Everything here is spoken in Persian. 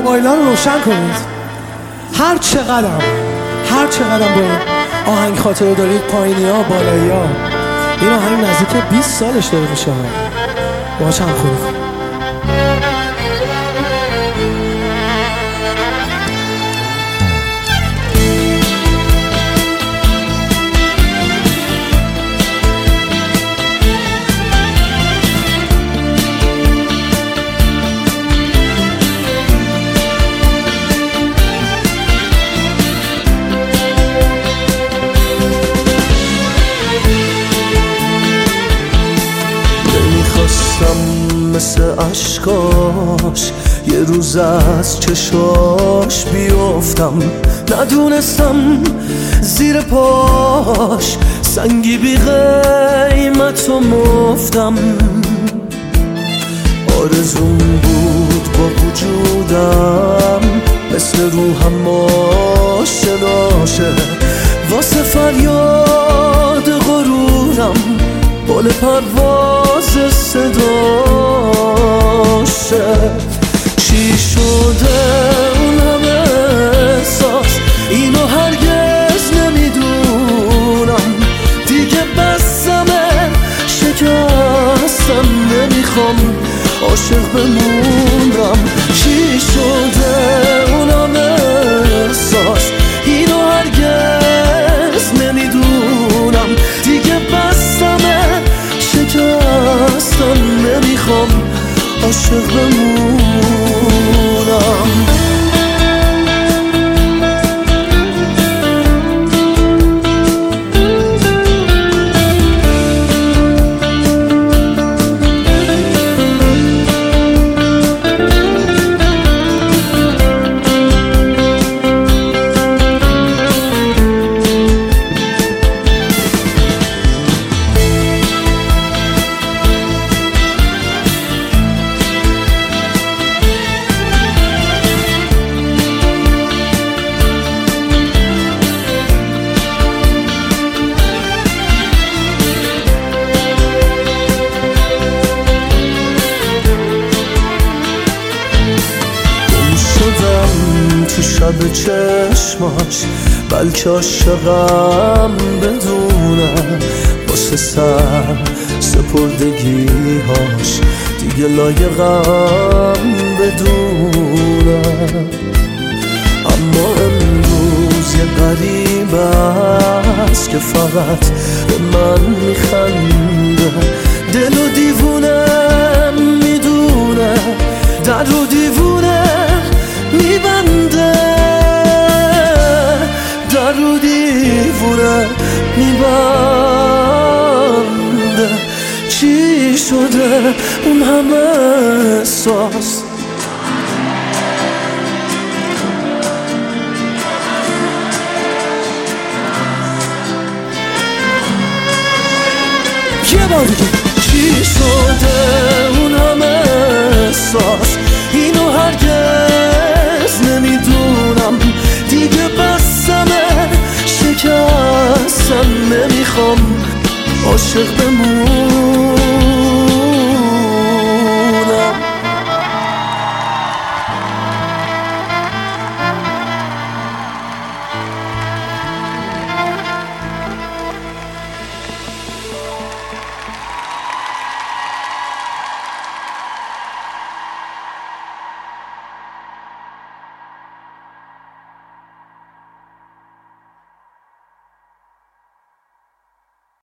موبایل‌ها رو روشن کنید. هر چقدر با این آهنگ خاطره دارید، پایینی‌ها بالایی‌ها، این آهنگ نزدیک 20 سالش داره میشه. باهاش همخوانی کنید. مثل عشقاش یه روز از چشاش بیفتم، ندونستم زیر پاش سنگی بی قیمت و مفتم. آرزوم بود با وجودم مثل روحم آشناشه، واسه فریاد غرورم بال پرواز صداشه. چی شده اون همه احساس، اینو هرگز نمیدونم. دیگه بسمه شکستم، نمیخوام عاشق بمونم. چی شده اون همه احساس، اینو هرگز نمیدونم. دیگه بسمه شکستم، نمیخوام عاشق بمونم. تو شب چشماش بلکه عاشقم بدونه، واسه سر سپردگیهاش دیگه لایقم بدونه. اما امروز یه غریب است که فقط به من میخنده. دل و دیوونه میدونه، در رو دیوونه میبنده، در رو دیوونه میبنده. چی شده اون همه احساس، یه بار دیگه. چی شده اون همه احساس، اینو هرگز نمیدونم. دیگه بسمه شکستم، نمیخوام عاشق بمونم.